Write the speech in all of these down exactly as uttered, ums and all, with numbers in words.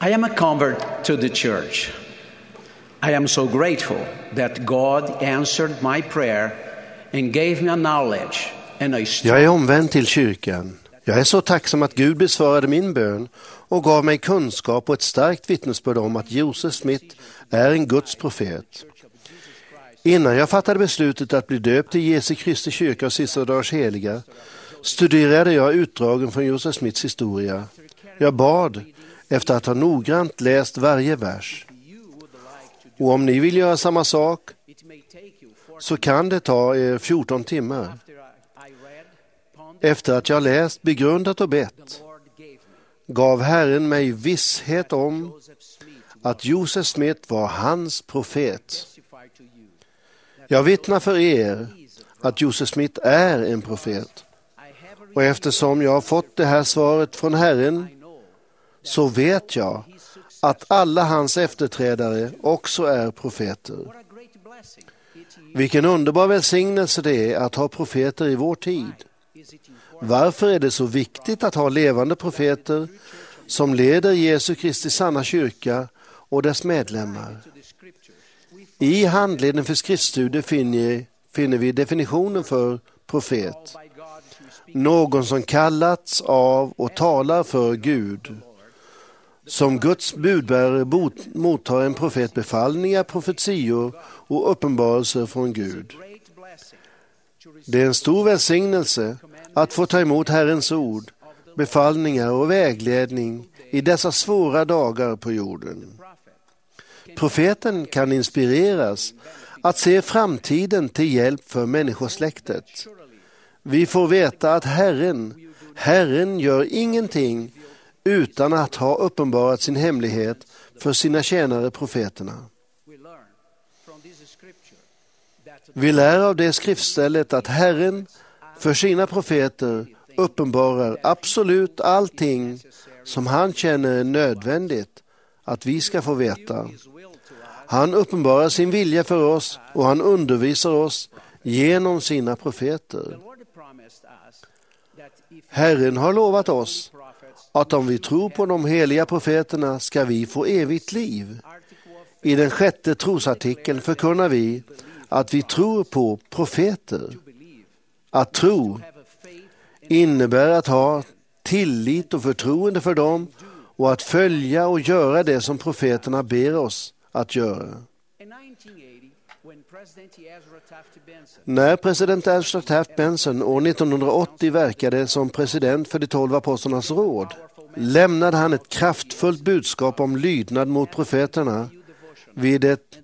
I am a convert to the church. I am so grateful that God answered my prayer and gave me a knowledge and a Jag är omvänd till kyrkan. Jag är så tacksam att Gud besvarade min bön och gav mig kunskap och ett starkt vittnesbörd om att Joseph Smith är en Guds profet. Innan jag fattade beslutet att bli döpt i Jesu Kristi kyrka och sista dagars heliga studerade jag utdragen från Joseph Smiths historia. Jag bad efter att ha noggrant läst varje vers. Och om ni vill göra samma sak så kan det ta er fjorton timmar. Efter att jag läst, begrundat och bett gav Herren mig visshet om att Joseph Smith var hans profet. Jag vittnar för er att Joseph Smith är en profet. Och eftersom jag har fått det här svaret från Herren så vet jag att alla hans efterträdare också är profeter. Vilken underbar välsignelse det är att ha profeter i vår tid. Varför är det så viktigt att ha levande profeter som leder Jesu Kristi sanna kyrka och dess medlemmar? I handledningen för skriftstudier finner, finner vi definitionen för profet. Någon som kallats av och talar för Gud. Som Guds budbärare bot, mottar en profet befallningar, profetior och uppenbarelser från Gud. Det är en stor välsignelse att få ta emot Herrens ord, befallningar och vägledning i dessa svåra dagar på jorden. Profeten kan inspireras att se framtiden till hjälp för människosläktet. Vi får veta att Herren, Herren gör ingenting utan att ha uppenbarat sin hemlighet för sina tjänare profeterna. Vi lär av det skriftstället att Herren för sina profeter uppenbarar absolut allting som han känner är nödvändigt att vi ska få veta. Han uppenbarar sin vilja för oss och han undervisar oss genom sina profeter. Herren har lovat oss att om vi tror på de heliga profeterna ska vi få evigt liv. I den sjätte trosartikeln förkunnar vi att vi tror på profeter. Att tro innebär att ha tillit och förtroende för dem och att följa och göra det som profeterna ber oss att göra. När president Ezra Taft Benson år nittonhundraåttio verkade som president för de tolv apostlarnas råd lämnade han ett kraftfullt budskap om lydnad mot profeterna vid ett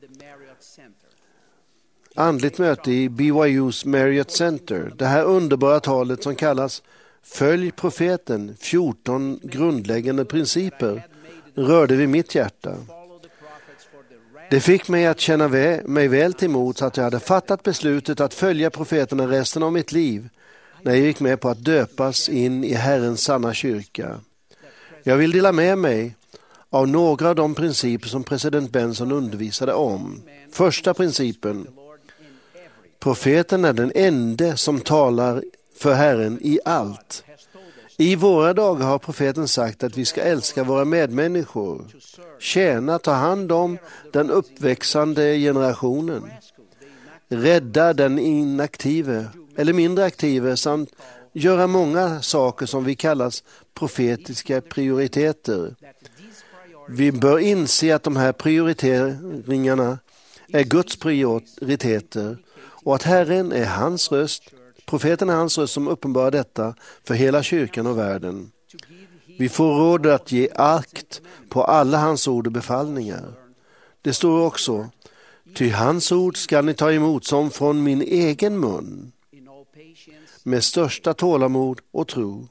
andligt möte i B Y U's Marriott Center. Det här underbara talet som kallas Följ profeten, fjorton grundläggande principer, rörde vid mitt hjärta. Det fick mig att känna mig väl till mods att jag hade fattat beslutet att följa profeterna resten av mitt liv när jag gick med på att döpas in i Herrens sanna kyrka. Jag vill dela med mig av några av de principer som president Benson undervisade om. Första principen. Profeten är den enda som talar för Herren i allt. I våra dagar har profeten sagt att vi ska älska våra medmänniskor, tjäna, ta hand om den uppväxande generationen, rädda den inaktive eller mindre aktive samt göra många saker som vi kallas profetiska prioriteter. Vi bör inse att de här prioriteringarna är Guds prioriteter och att Herren är hans röst, profeten är hans röst som uppenbarar detta för hela kyrkan och världen. Vi får råd att ge akt på alla hans ord och befallningar. Det står också, ty hans ord ska ni ta emot som från min egen mun, med största tålamod och tro.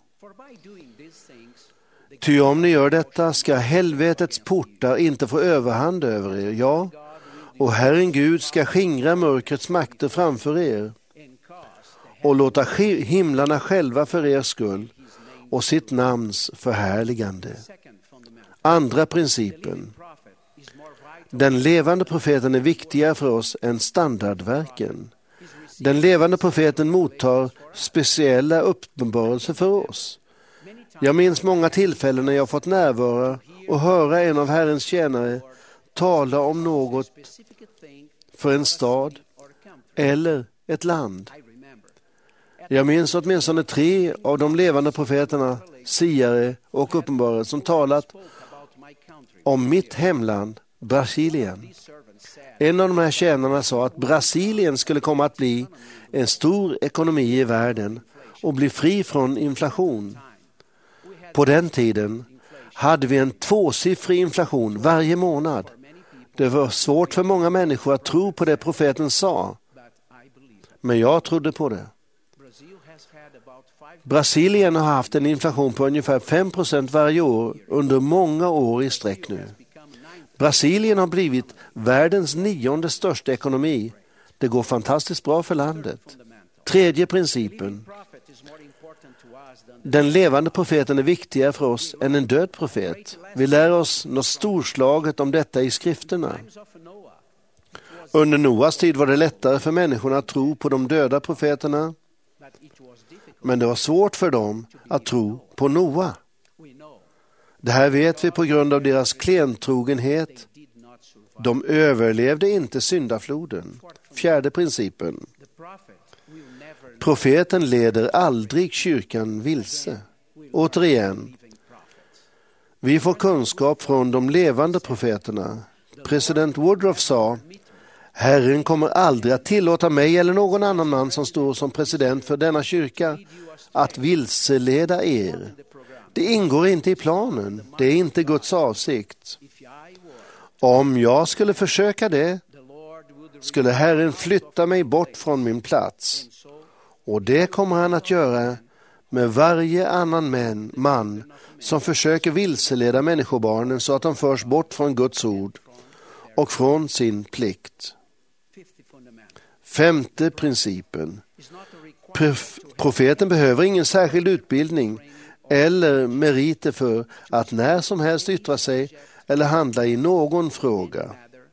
Ty om ni gör detta ska helvetets portar inte få överhand över er, ja, och Herren Gud ska skingra mörkrets makter framför er och låta himlarna själva för er skull och sitt namns förhärligande. Andra principen. Den levande profeten är viktigare för oss än standardverken. Den levande profeten mottar speciella uppenbarelser för oss. Jag minns många tillfällen när jag fått närvara och höra en av Herrens tjänare tala om något för en stad eller ett land. Jag minns åtminstone tre av de levande profeterna, siare och uppenbarare, som talat om mitt hemland, Brasilien. En av de här tjänarna sa att Brasilien skulle komma att bli en stor ekonomi i världen och bli fri från inflation. På den tiden hade vi en tvåsiffrig inflation varje månad. Det var svårt för många människor att tro på det profeten sa. Men jag trodde på det. Brasilien har haft en inflation på ungefär fem procent varje år under många år i sträck nu. Brasilien har blivit världens nionde största ekonomi. Det går fantastiskt bra för landet. Tredje principen. Den levande profeten är viktigare för oss än en död profet. Vi lär oss något storslaget om detta i skrifterna. Under Noas tid var det lättare för människorna att tro på de döda profeterna, men det var svårt för dem att tro på Noa. Det här vet vi på grund av deras klentrogenhet. De överlevde inte syndafloden. Fjärde principen. Profeten leder aldrig kyrkan vilse. Återigen, vi får kunskap från de levande profeterna. President Woodruff sa: Herren kommer aldrig att tillåta mig eller någon annan man som står som president för denna kyrka att vilseleda er. Det ingår inte i planen. Det är inte Guds avsikt. Om jag skulle försöka det, skulle Herren flytta mig bort från min plats. Och det kommer han att göra med varje annan män, man som försöker vilseleda människobarnen så att de förs bort från Guds ord och från sin plikt. Femte principen. Prof- profeten behöver ingen särskild utbildning eller meriter för att när som helst yttra sig eller handla i någon fråga.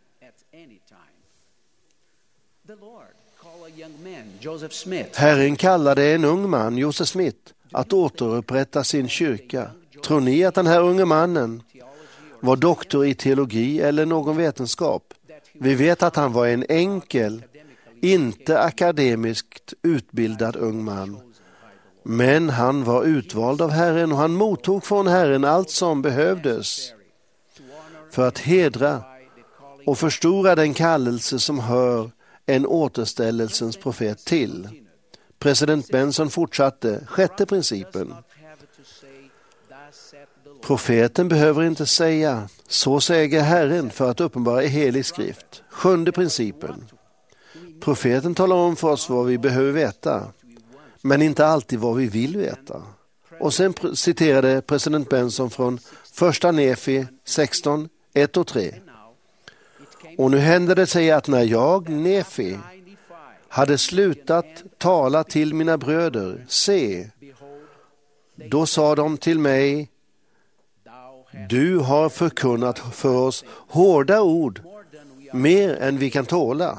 Herren kallade en ung man, Joseph Smith, att återupprätta sin kyrka. Tror ni att den här unge mannen var doktor i teologi eller någon vetenskap? Vi vet att han var en enkel, inte akademiskt utbildad ung man. Men han var utvald av Herren och han mottog från Herren allt som behövdes för att hedra och förstora den kallelse som hör en återställelsens profet till. President Benson fortsatte, sjätte principen. Profeten behöver inte säga, så säger Herren, för att uppenbara i helig skrift. Sjunde principen. Profeten talar om för oss vad vi behöver veta, men inte alltid vad vi vill veta. Och sen citerade president Benson från första Nefi sexton, ett och tre. Och nu hände det sig att när jag, Nefi, hade slutat tala till mina bröder, se, då sa de till mig, du har förkunnat för oss hårda ord, mer än vi kan tåla.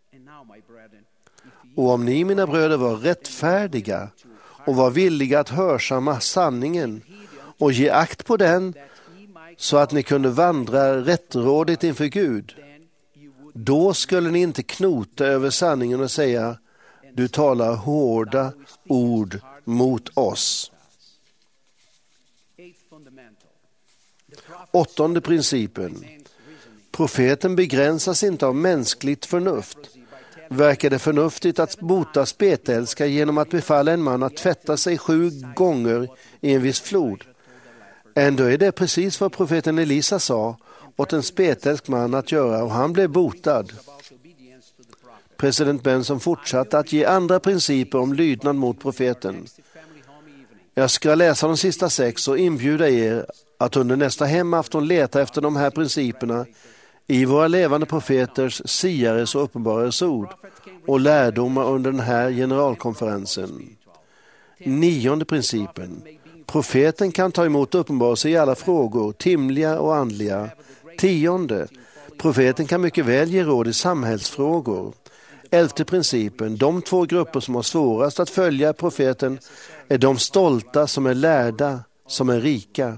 Och om ni, mina bröder, var rättfärdiga och var villiga att hörsamma sanningen och ge akt på den så att ni kunde vandra rättrådigt inför Gud, då skulle ni inte knota över sanningen och säga, du talar hårda ord mot oss. Åttonde principen. Profeten begränsas inte av mänskligt förnuft. Verkar det förnuftigt att bota spetälska genom att befalla en man att tvätta sig sju gånger i en viss flod? Ändå är det precis vad profeten Elisa sa åt en spetälsk man att göra, och han blev botad. President Benson fortsatte att ge andra principer om lydnad mot profeten. Jag ska läsa de sista sex och inbjuda er att under nästa hemafton leta efter de här principerna i våra levande profeters, siares och uppenbarares ord och lärdomar under den här generalkonferensen. Nionde principen. Profeten kan ta emot uppenbarelse i alla frågor, timliga och andliga. Tionde. Profeten kan mycket väl ge råd i samhällsfrågor. Elfte principen. De två grupper som har svårast att följa profeten är de stolta som är lärda, som är rika.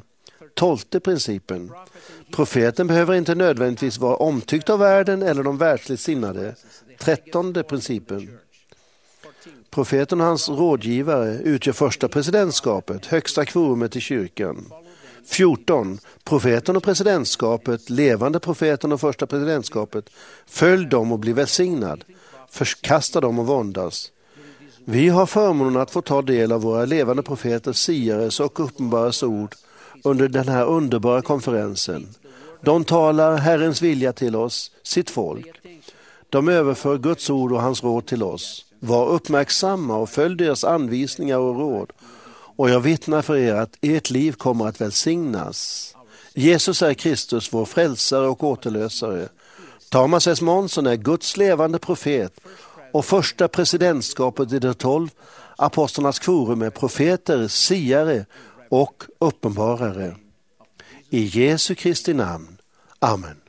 Tolfte principen. Profeten behöver inte nödvändigtvis vara omtyckt av världen eller de världsligt sinnade. Trettonde principen. Profeten och hans rådgivare utgör första presidentskapet, högsta kvorumet i kyrkan. fjorton. Profeten och presidentskapet, levande profeten och första presidentskapet, följ dem och bli välsignad. Förkasta dem och våndas. Vi har förmånen att få ta del av våra levande profeter, siares och uppenbaras ord under den här underbara konferensen. De talar Herrens vilja till oss, sitt folk. De överför Guds ord och hans råd till oss. Var uppmärksamma och följ deras anvisningar och råd. Och jag vittnar för er att ert liv kommer att välsignas. Jesus är Kristus, vår frälsare och återlösare. Thomas S. Monson är Guds levande profet och första presidentskapet i de tolv apostlarnas kvorum är profeter, siare och uppenbarare. I Jesu Kristi namn. Amen.